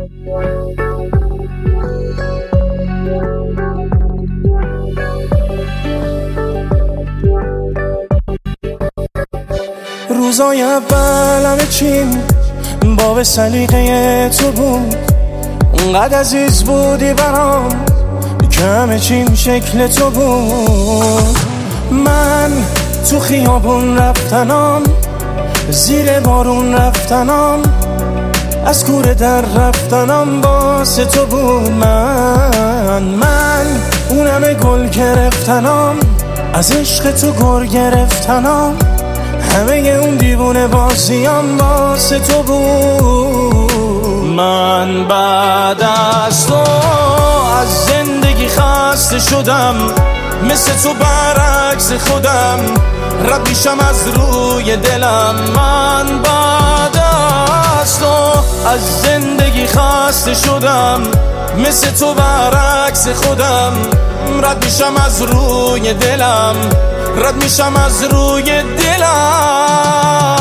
روزای اول همه چیم با سلیقه تو بود، اونقدر عزیز بودی برام که همه چیم شکل تو بود. من تو خیابون رفتنام، زیر بارون رفتنام، از کوره در رفتنام واسه تو بود. من اون همه گل گرفتنام، از عشق تو گر گرفتنام، همه اون دیوونه بازیام واسه تو بود. من بعد از تو از زندگی خسته شدم، مثل تو برعکس خودم رد میشم از روی دلم. من بعد از تو از زندگی خسته شدم، مثل تو برعکس خودم رد میشم از روی دلم، رد میشم از روی دلم.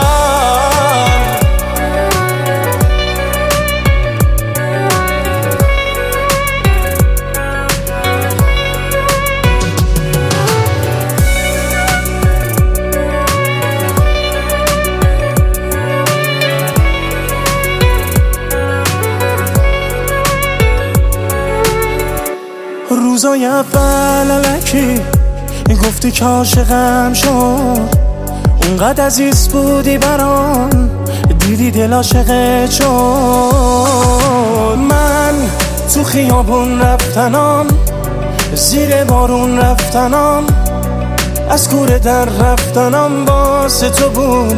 روزای اول الکی گفتی که عاشقم شد، اونقدر عزیز بودی برام دیدی دل عاشقت شد. من تو خیابون رفتنام، زیر بارون رفتنام، از کوره در رفتنام واسه تو بود.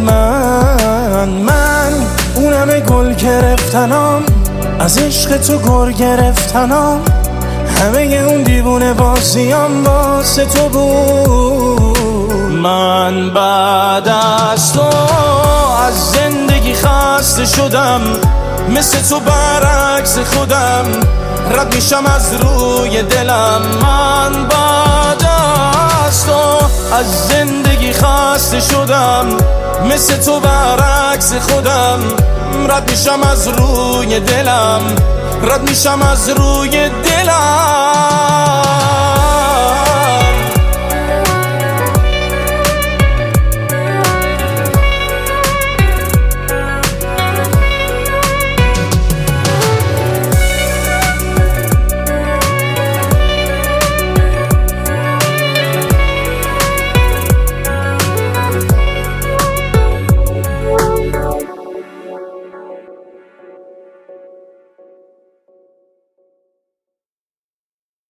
من اون همه گل گرفتنام، از عشق تو گر گرفتنام، همه اون دیوونه بازیام واسه تو بود. من بعد از تو از زندگی خسته شدم، مثل تو برعکس خودم رد میشم از روی دلم. من بعد از تو از زندگی خسته شدم، مثل تو برعکس خودم رد میشم از روی دلم، رد میشم از روی دلم.